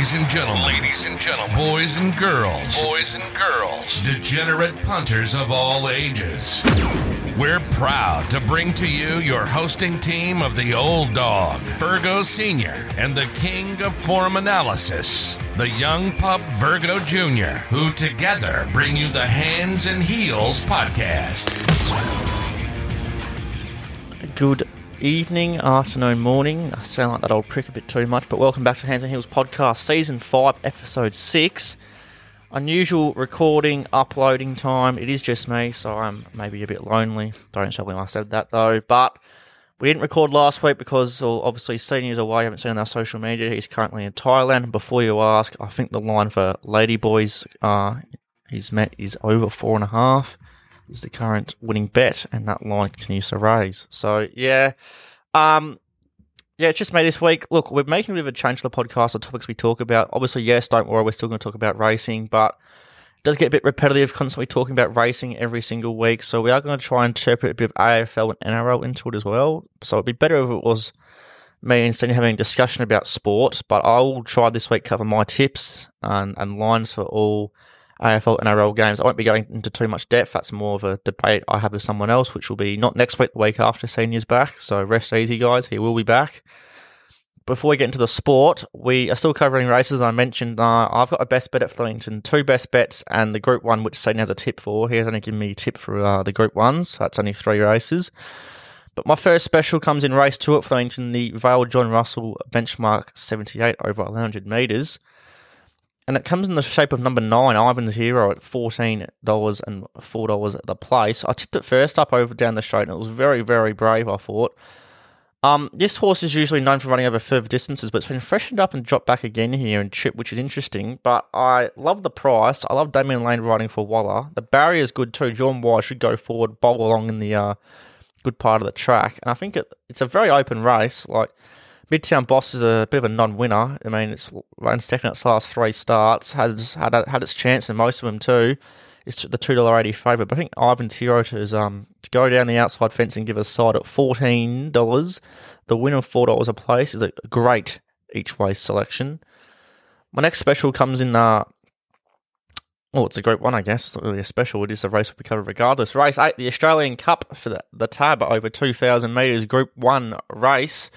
Ladies and gentlemen, boys and girls, degenerate punters of all ages, we're proud to bring to you your hosting team of the old dog, Virgo Sr., and the king of form analysis, the young pup Virgo Jr., who together bring you the Hands and Heels podcast. Good evening, afternoon, morning. I sound like that old prick a bit too much, but welcome back to Hands and Heels podcast, season 5, episode 6. Unusual recording, uploading time. It is just me, so I'm maybe a bit lonely. Don't tell me I said that though. But we didn't record last week because obviously Senior's away. I haven't seen on our social media. He's currently in Thailand. Before you ask, I think the line for Ladyboys he's met is over 4.5. Is the current winning bet, and that line continues to raise. So, it's just me this week. Look, we're making a bit of a change to the podcast, the topics we talk about. Obviously, yes, don't worry, we're still going to talk about racing, but it does get a bit repetitive, constantly talking about racing every single week. So we are going to try and interpret a bit of AFL and NRL into it as well. So it'd be better if it was me instead of having a discussion about sport, but I will try this week cover my tips and lines for all AFL and NRL games. I won't be going into too much depth. That's more of a debate I have with someone else, which will be not next week, the week after Senior's back. So rest easy, guys. He will be back. Before we get into the sport, we are still covering races. I mentioned I've got a best bet at Flemington, 2 best bets, and the Group 1, which Senior has a tip for. He has only given me a tip for the Group 1s. So that's only 3 races. But my first special comes in race 2 at Flemington, the Vale John Russell benchmark 78 over 100 metres. And it comes in the shape of number 9, Ivan's Hero, at $14 and $4 at the place. I tipped it first up over down the straight, and it was very, very brave, I thought. This horse is usually known for running over further distances, but it's been freshened up and dropped back again here and tripped, which is interesting. But I love the price. I love Damien Lane riding for Waller. The barrier is good too. John Wise should go forward, bowl along in the good part of the track. And I think it's a very open race. Like, Midtown Boss is a bit of a non-winner. I mean, it's run second its last 3 starts, has had its chance in most of them too. It's the $2.80 favourite. But I think Ivan's Hero to go down the outside fence and give a side at $14. The winner of $4 a place is a great each-way selection. My next special comes in, it's a Group 1, I guess. It's not really a special. It is a race we cover regardless. Race 8, the Australian Cup for the tab over 2,000 metres. Group 1 race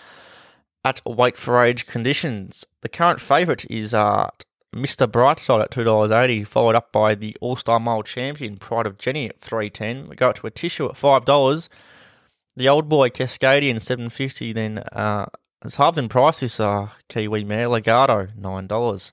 at weight for age conditions. The current favourite is Mr. Brightside at $2.80, followed up by the All-Star Mile champion, Pride of Jenny, at $3.10. We go up to a tissue at $5. The Old Boy Cascadian, $7.50. Then it's halved in price, this Kiwi mare, Legato, $9.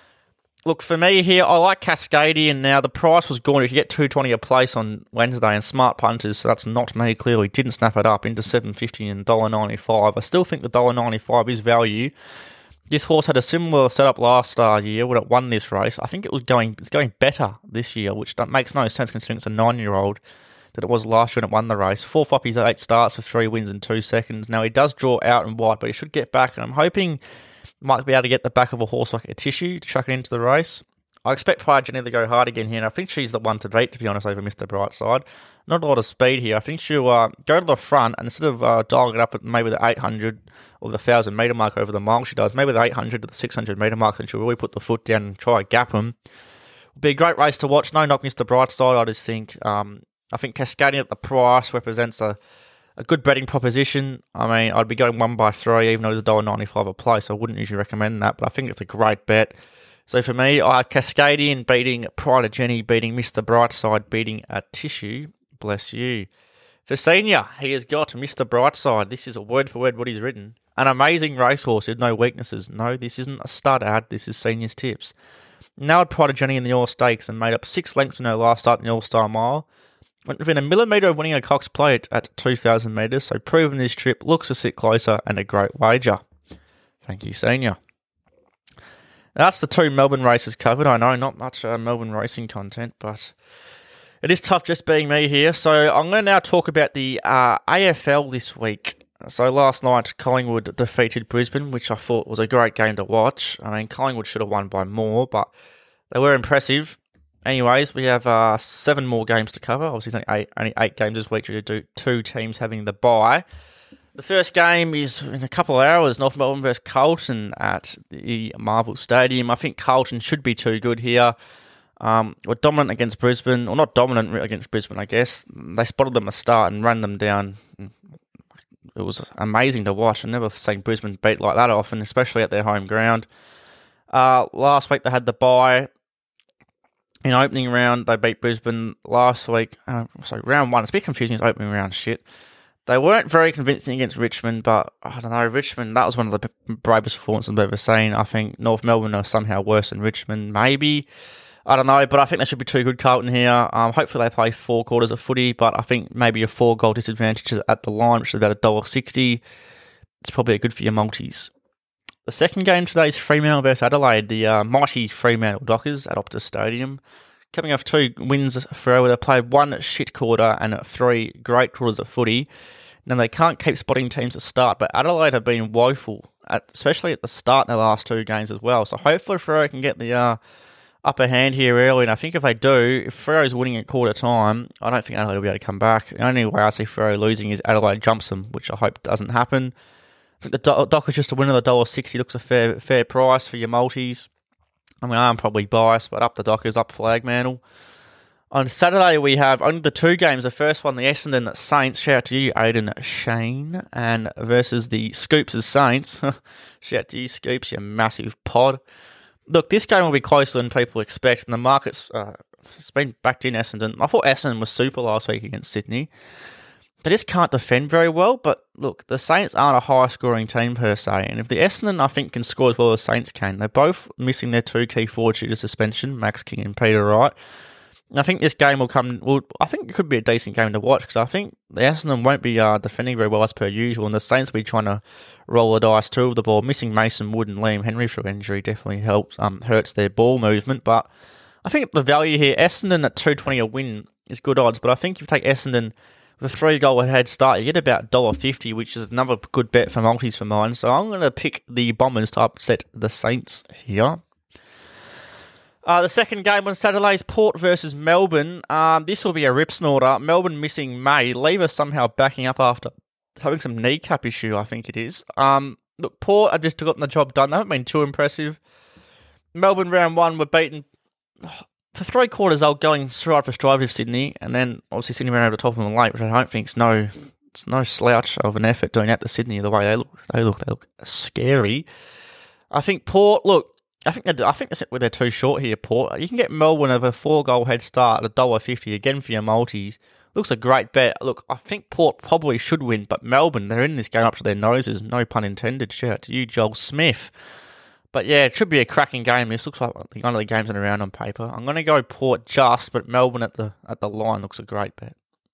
Look, for me here, I like Cascadian. Now, the price was gone. If you get $2.20 a place on Wednesday, and smart punters, so that's not me, clearly, didn't snap it up into $7.50 and $1.95. I still think the $1.95 is value. This horse had a similar setup last year when it won this race. I think it's going better this year, which makes no sense considering it's a 9-year-old that it was last year when it won the race. 4 floppies at 8 starts for 3 wins in 2 seconds. Now, he does draw out and wide, but he should get back, and I'm hoping might be able to get the back of a horse like a tissue to chuck it into the race. I expect Pride Jenny to go hard again here, and I think she's the one to beat, to be honest, over Mr. Brightside. Not a lot of speed here. I think she'll go to the front, and instead of dialing it up at maybe the 800 or the 1,000 metre mark over the mile she does, maybe the 800 to the 600 metre mark, and she'll really put the foot down and try to gap him. It'll be a great race to watch. No knock Mr. Brightside, I just think. I think Cascadian at the price represents a good betting proposition. I mean, I'd be going 1 by 3, even though it's $1.95 a place. I wouldn't usually recommend that, but I think it's a great bet. So for me, Cascadian beating Pride of Jenny, beating Mr. Brightside, beating a tissue. Bless you. For Senior, he has got Mr. Brightside. This is a word for word what he's written. An amazing racehorse with no weaknesses. No, this isn't a stud ad. This is Senior's tips. Now at Pride of Jenny in the All Stakes and made up 6 lengths in her last start in the All-Star Mile. Went within a millimetre of winning a Cox Plate at 2,000 metres, so proving this trip looks a sit closer and a great wager. Thank you, Senior. That's the 2 Melbourne races covered. I know, not much Melbourne racing content, but it is tough just being me here. So I'm going to now talk about the AFL this week. So last night, Collingwood defeated Brisbane, which I thought was a great game to watch. I mean, Collingwood should have won by more, but they were impressive. Anyways, we have 7 more games to cover. Obviously, it's only 8 games this week due to 2 teams having the bye. The first game is in a couple of hours, North Melbourne versus Carlton at the Marvel Stadium. I think Carlton should be too good here. We're dominant against Brisbane, or not dominant against Brisbane, I guess. They spotted them a start and ran them down. It was amazing to watch. I've never seen Brisbane beat like that often, especially at their home ground. Last week they had the bye. In opening round, they beat Brisbane last week. Round one. It's a bit confusing, it's opening round shit. They weren't very convincing against Richmond, but I don't know, Richmond, that was one of the bravest performances I've ever seen. I think North Melbourne are somehow worse than Richmond, maybe. I don't know, but I think they should be too good, Carlton here. Hopefully they play 4 quarters of footy, but I think maybe a 4-goal disadvantage at the line, which is about $1.60. It's probably good for your multis. The second game today is Fremantle versus Adelaide, the mighty Fremantle Dockers at Optus Stadium. Coming off 2 wins for where they played 1 shit quarter and 3 great quarters of footy. Now, they can't keep spotting teams to start, but Adelaide have been woeful, especially at the start in the last 2 games as well. So hopefully Freo can get the upper hand here early, and I think if they do, if Freo's winning at quarter time, I don't think Adelaide will be able to come back. The only way I see Freo losing is Adelaide jumps them, which I hope doesn't happen. I think the Dockers just a win of the $1.60 looks a fair price for your multis. I mean, I'm probably biased, but up the Dockers, up Flagmantle. On Saturday, we have only the 2 games. The first one, the Essendon Saints. Shout out to you, Aidan Shane. And versus the Scoops' Saints. Shout out to you, Scoops, you massive pod. Look, this game will be closer than people expect, and the market's it's been backed in Essendon. I thought Essendon was super last week against Sydney. They just can't defend very well, but look, the Saints aren't a high-scoring team per se, and if the Essendon, I think, can score as well as Saints can, they're both missing their 2 key forwards due to suspension, Max King and Peter Wright. I think this game I think it could be a decent game to watch, because I think the Essendon won't be defending very well as per usual, and the Saints will be trying to roll the dice too with the ball. Missing Mason Wood and Liam Henry through injury definitely hurts their ball movement, but I think the value here, Essendon at 2.20 a win is good odds, but I think if you take Essendon with a 3-goal head start, you get about $1.50, which is another good bet for multis for mine. So I'm going to pick the Bombers to upset the Saints here. The second game on Saturday is Port versus Melbourne. This will be a rip snorter. Melbourne missing May. Lever somehow backing up after having some kneecap issue, I think it is. Look, Port have just gotten the job done. They haven't been too impressive. Melbourne round 1 were beaten for 3 quarters. They were going stride for stride with Sydney, and then obviously Sydney ran over the top of them late, which I don't think it's no slouch of an effort doing that to Sydney. The way they look scary. I think Port. Look, I think they're too short here. Port. You can get Melbourne over a 4-goal head start at $1.50 again for your multis. Looks a great bet. Look, I think Port probably should win, but Melbourne, they're in this game up to their noses. No pun intended. Shout out to you, Joel Smith. But yeah, it should be a cracking game. This looks like one of the games in a round on paper. I'm going to go Port just, but Melbourne at the line looks a great bet.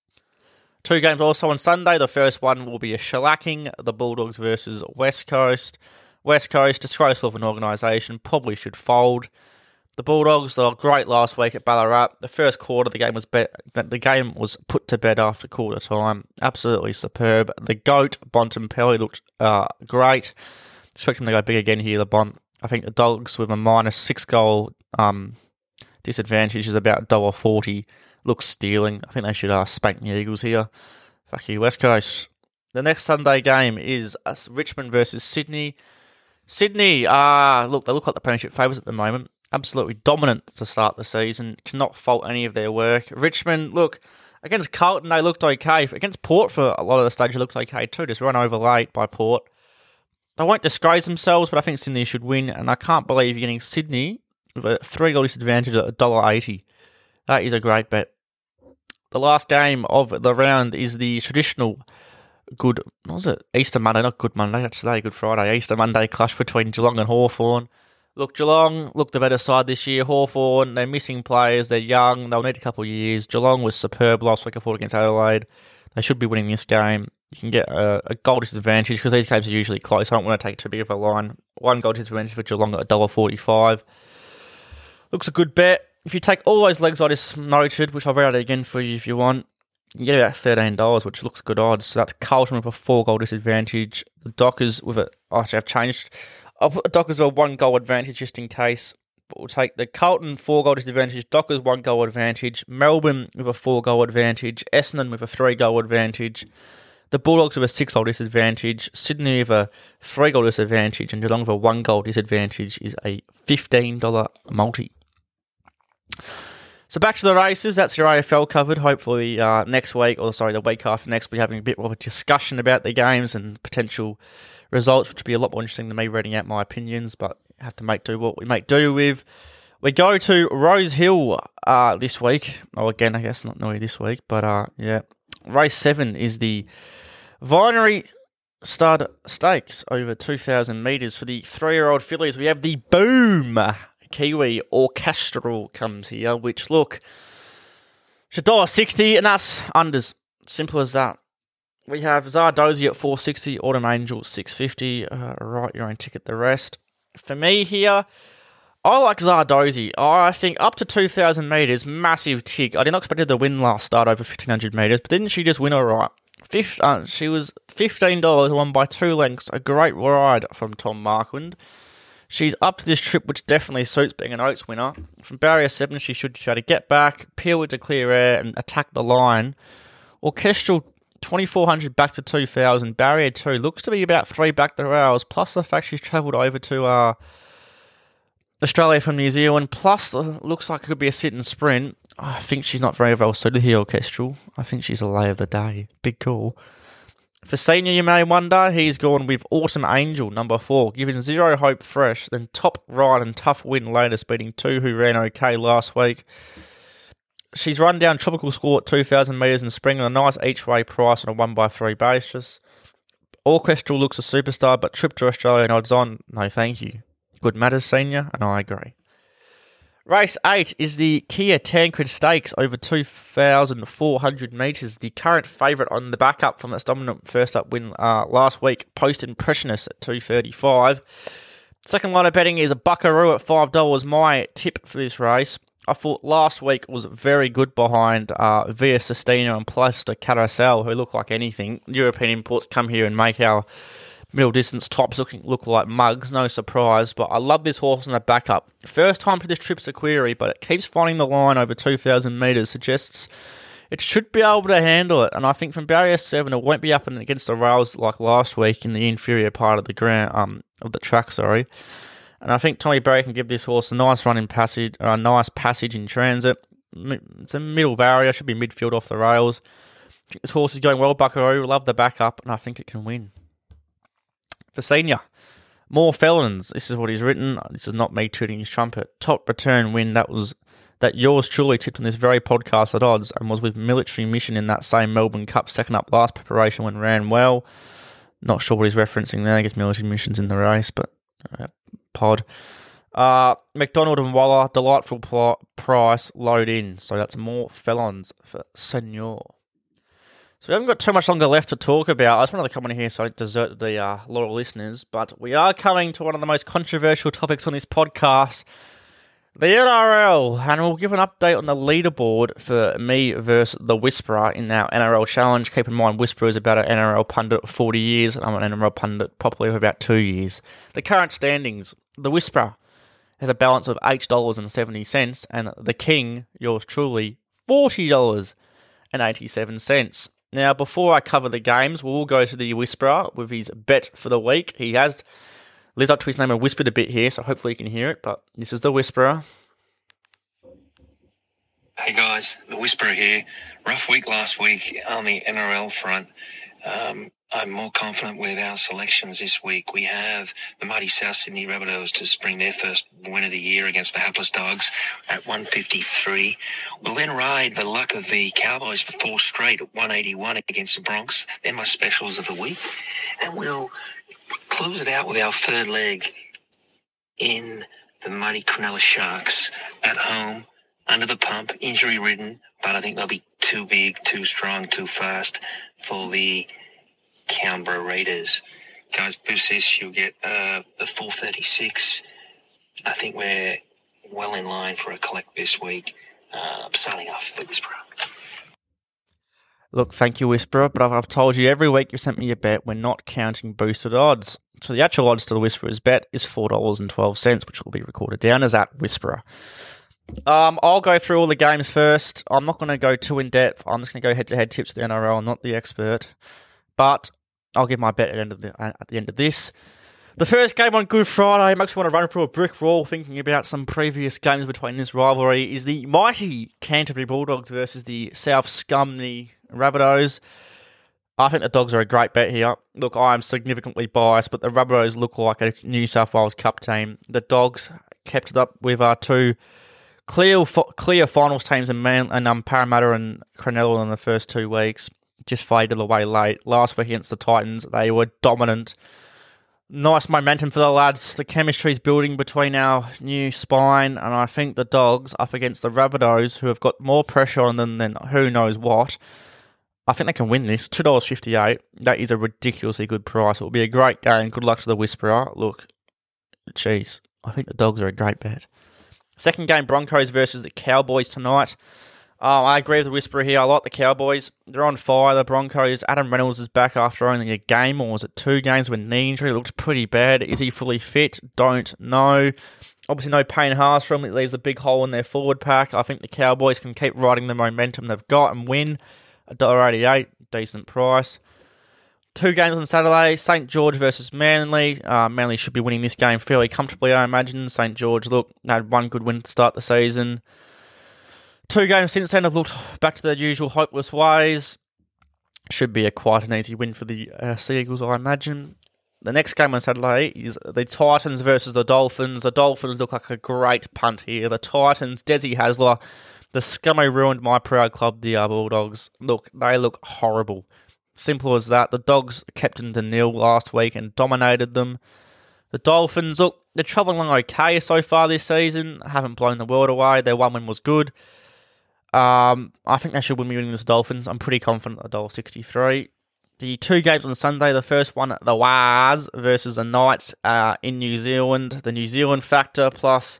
2 games also on Sunday. The first one will be a shellacking. The Bulldogs versus West Coast. West Coast, disgraceful of an organisation, probably should fold. The Bulldogs, they were great last week at Ballarat. The first quarter, the game was put to bed after quarter time. Absolutely superb. The GOAT, Bontempelli, looked great. Expect him to go big again here, the Bont. I think the Dogs with a minus 6-goal disadvantage is about $1.40. Looks stealing. I think they should spank the Eagles here. Fuck you, West Coast. The next Sunday game is Richmond versus Sydney. Sydney, look, they look like the premiership favourites at the moment. Absolutely dominant to start the season. Cannot fault any of their work. Richmond, look, against Carlton, they looked okay. Against Port for a lot of the stage, they looked okay too. Just run over late by Port. They won't disgrace themselves, but I think Sydney should win. And I can't believe you're getting Sydney with a 3-goal disadvantage at $1.80. That is a great bet. The last game of the round is the traditional Easter Monday, not Good Monday, that's today, Good Friday, Easter Monday clash between Geelong and Hawthorn. Look, Geelong looked the better side this year. Hawthorn, they're missing players, they're young, they'll need a couple of years. Geelong was superb last week, I thought, against Adelaide. They should be winning this game. You can get a goal disadvantage because these games are usually close. I don't want to take too big of a line. 1 goal disadvantage for Geelong at $1.45. Looks a good bet. If you take all those legs I just noted, which I'll read out again for you if you want, you get about $13, which looks good odds. So that's Carlton with a 4-goal disadvantage. The Dockers with a... Actually, I've changed. I'll put the Dockers a 1-goal advantage just in case. But we'll take the Carlton 4-goal disadvantage, Dockers 1-goal advantage, Melbourne with a 4-goal advantage, Essendon with a 3-goal advantage. The Bulldogs have a 6-goal disadvantage. Sydney have a 3-goal disadvantage. And Geelong have a 1-goal disadvantage is a $15 multi. So back to the races. That's your AFL covered. Hopefully the week after next, we'll be having a bit more of a discussion about the games and potential results, which will be a lot more interesting than me reading out my opinions, but have to make do what we make do with. We go to Rose Hill this week. Oh, again, I guess not really this week, but yeah. Race 7 is the Vinery Stud Stakes over 2,000 metres. For the 3-year-old fillies, we have the Boom Kiwi Orchestral comes here, which, look, it's $1.60 and that's unders. Simple as that. We have Zardozi at $4.60, Autumn Angel $6.50. Write your own ticket, the rest. For me here, I like Zardozi. I think up to 2,000 metres, massive tick. I did not expect her to win last start over 1,500 metres, but didn't she just win all right? She was $15, won by 2 lengths. A great ride from Tom Marquand. She's up to this trip, which definitely suits being an Oaks winner. From barrier 7, she should try to get back, peel into clear air, and attack the line. Orchestral 2,400 back to 2,000. Barrier 2 looks to be about 3 back to rails, plus the fact she's travelled over to Australia from New Zealand, plus looks like it could be a sit and sprint. I think she's not very well suited here, Orchestral. I think she's a lay of the day. Big call. For senior, you may wonder, he's gone with Autumn Angel, number 4, giving Zero Hope fresh, then Top Ride and Tough Win latest, beating 2 who ran okay last week. She's run down Tropical Score at 2,000 metres in spring on a nice each-way price on a 1x3 basis. Orchestral looks a superstar, but trip to Australia and odds on, no thank you. Good matters, senior, and I agree. Race 8 is the Kia Tancred Stakes over 2,400 metres. The current favourite on the backup from its dominant first up win last week, Post Impressionist at $2.35. Second line of betting is a Buckaroo at $5. My tip for this race. I thought last week was very good behind Via Sestina and Plaster Carousel, who look like anything. European imports come here and make our middle distance tops look like mugs, no surprise, but I love this horse in the backup. First time for this trip's a query, but it keeps finding the line over 2,000 metres, suggests it should be able to handle it, and I think from barrier 7 it won't be up and against the rails like last week in the inferior part of the ground, of the track, sorry. And I think Tommy Berry can give this horse a nice run in passage, or a nice passage in transit. It's a middle barrier, should be midfield off the rails. I think this horse is going well, Buckaroo, love the backup, and I think it can win. For senior, More Felons. This is what he's written. This is not me tooting his trumpet. Top return win. That yours truly tipped on this very podcast at odds and was with Military Mission in that same Melbourne Cup second up last preparation when ran well. Not sure what he's referencing there. I guess Military Mission's in the race, but pod. McDonald and Waller, delightful price, load in. So that's More Felons for senior. So we haven't got too much longer left to talk about. I just wanted to come in here so I don't desert the loyal listeners, but we are coming to one of the most controversial topics on this podcast, the NRL, and we'll give an update on the leaderboard for me versus the Whisperer in our NRL challenge. Keep in mind, Whisperer is about an NRL pundit of 40 years, and I'm an NRL pundit properly for about 2 years. The current standings, the Whisperer has a balance of $8.70, and the King, yours truly, $40.87. Now, before I cover the games, we'll go to the Whisperer with his bet for the week. He has lived up to his name and whispered a bit here, so hopefully you can hear it, but this is the Whisperer. Hey guys, the Whisperer here. Rough week last week on the NRL front. I'm more confident with our selections this week. We have the mighty South Sydney Rabbitohs to spring their first win of the year against the Hapless Dogs at 153. We'll then ride the luck of the Cowboys for 4 straight at 181 against the Bronx. They're my specials of the week. And we'll close it out with our third leg in the mighty Cronulla Sharks at home, under the pump, injury-ridden, but I think they'll be too big, too strong, too fast for the Canberra Raiders. Guys, boost this, you'll get the 436. I think we're well in line for a collect this week. Signing off for Whisperer. Look, thank you, Whisperer, but I've told you every week you sent me a bet, we're not counting boosted odds. So the actual odds to the Whisperer's bet is $4.12, which will be recorded down as at Whisperer. I'll go through all the games first. I'm not going to go too in-depth. I'm just going to go head-to-head tips for the NRL. I'm not the expert. but I'll give my bet at the end of this. The first game on Good Friday makes me want to run through a brick wall thinking about some previous games between this rivalry is the mighty Canterbury Bulldogs versus the South Scumney Rabbitohs. I think the Dogs are a great bet here. Look, I am significantly biased, but the Rabbitohs look like a New South Wales Cup team. The Dogs kept it up with our two clear finals teams in Parramatta and Cronulla in the first 2 weeks. Just faded away late. Last week against the Titans, they were dominant. Nice momentum for the lads. The chemistry's building between our new spine, and I think the Dogs up against the Rabbitohs, who have got more pressure on them than who knows what. I think they can win this. $2.58. That is a ridiculously good price. It will be a great game. Good luck to the Whisperer. Look, jeez, I think the Dogs are a great bet. Second game, Broncos versus the Cowboys tonight. I agree with the Whisperer here. I like the Cowboys. They're on fire. The Broncos. Adam Reynolds is back after only a game, or was it 2 games with knee injury? It looks pretty bad. Is he fully fit? Don't know. Obviously, no Payne Haas from it. Leaves a big hole in their forward pack. I think the Cowboys can keep riding the momentum they've got and win. $1.88, decent price. 2 games on Saturday. St. George versus Manly. Manly should be winning this game fairly comfortably, I imagine. St. George, look, had 1 good win to start the season. 2 games since then have looked back to their usual hopeless ways. Should be quite an easy win for the Sea Eagles, I imagine. The next game on Saturday is the Titans versus the Dolphins. The Dolphins look like a great punt here. The Titans, Desi Hasler, the scum who ruined my proud club, the Bulldogs. Look, they look horrible. Simple as that. The Dogs kept them to nil last week and dominated them. The Dolphins, look, they're travelling along okay so far this season. Haven't blown the world away. Their 1 win was good. I think they should win winning this Dolphins. I'm pretty confident at $1.63. The 2 games on Sunday, the first one, the Wars versus the Knights in New Zealand. The New Zealand factor plus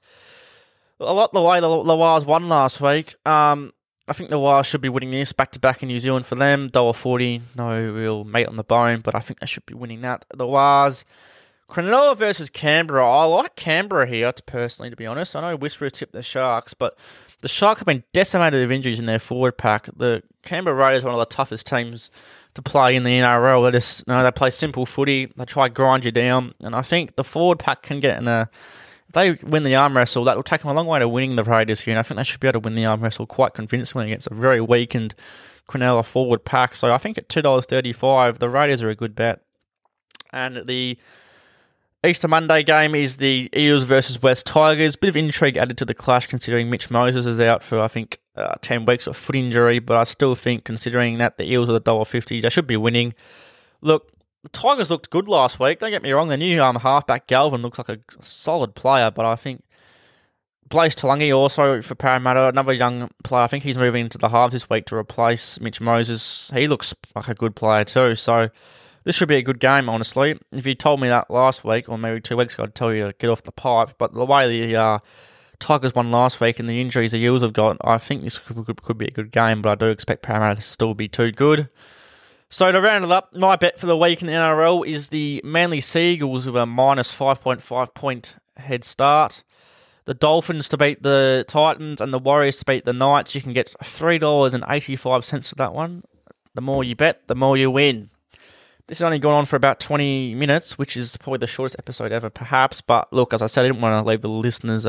a lot the way the Wars won last week. I think the Wars should be winning this back-to-back in New Zealand for them. $1.40, no real meat on the bone, but I think they should be winning that. The Wars. Cronulla versus Canberra. I like Canberra here, personally, to be honest. I know Whisperers tipped the Sharks, but the Sharks have been decimated with injuries in their forward pack. The Canberra Raiders are one of the toughest teams to play in the NRL. They play simple footy. They try to grind you down. And I think the forward pack can get in a... If they win the arm wrestle, that will take them a long way to winning the Raiders here. And I think they should be able to win the arm wrestle quite convincingly against a very weakened Cronulla forward pack. So I think at $2.35, the Raiders are a good bet. And the Easter Monday game is the Eels versus West Tigers. Bit of intrigue added to the clash considering Mitch Moses is out for, 10 weeks with a foot injury. But I still think, considering that the Eels are $1.50, they should be winning. Look, the Tigers looked good last week. Don't get me wrong. The new halfback Galvin looks like a solid player. But I think Blaise Talangi also for Parramatta, another young player. I think he's moving into the halves this week to replace Mitch Moses. He looks like a good player too. So this should be a good game, honestly. If you told me that last week, or maybe 2 weeks ago, I'd tell you to get off the pipe. But the way the Tigers won last week and the injuries the Eels have got, I think this could be a good game, but I do expect Parramatta to still be too good. So to round it up, my bet for the week in the NRL is the Manly Sea Eagles with a minus 5.5 point head start. The Dolphins to beat the Titans and the Warriors to beat the Knights. You can get $3.85 for that one. The more you bet, the more you win. This has only gone on for about 20 minutes, which is probably the shortest episode ever, perhaps. But look, as I said, I didn't want to leave the listeners'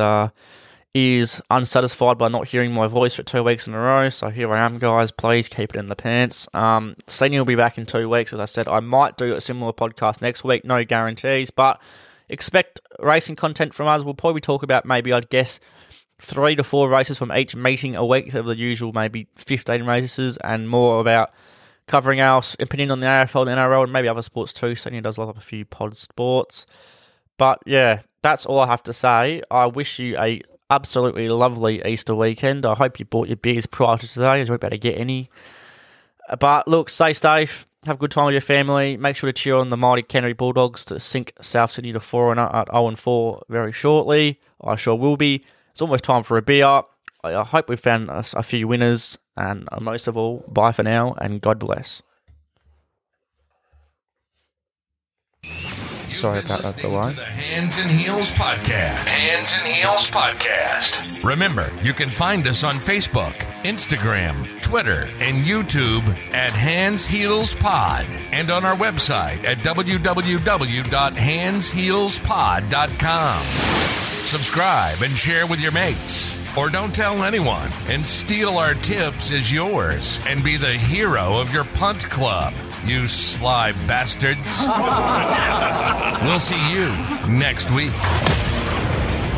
ears unsatisfied by not hearing my voice for 2 weeks in a row. So here I am, guys. Please keep it in the pants. Senior will be back in 2 weeks. As I said, I might do a similar podcast next week. No guarantees, but expect racing content from us. We'll probably talk about maybe, I'd guess, 3 to 4 races from each meeting a week of the usual maybe 15 races, and more about covering our opinion on the AFL, the NRL, and maybe other sports too. Senior does love a few pod sports. But yeah, that's all I have to say. I wish you a absolutely lovely Easter weekend. I hope you bought your beers prior to today, as you're about to get any. But look, stay safe. Have a good time with your family. Make sure to cheer on the mighty Canterbury Bulldogs to sink South Sydney to 4-0 at 0-4 very shortly. I sure will be. It's almost time for a beer. I hope we've found a few winners. And most of all, bye for now and God bless. Sorry about that delay. The Hands and Heels Podcast. Hands and Heels Podcast. Remember, you can find us on Facebook, Instagram, Twitter, and YouTube at Hands Heels Pod, and on our website at www.handsheelspod.com. Subscribe and share with your mates. Or don't tell anyone and steal our tips as yours and be the hero of your punt club, you sly bastards. We'll see you next week.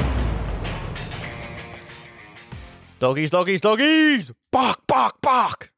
Doggies, doggies, doggies! Bark, bark, bark!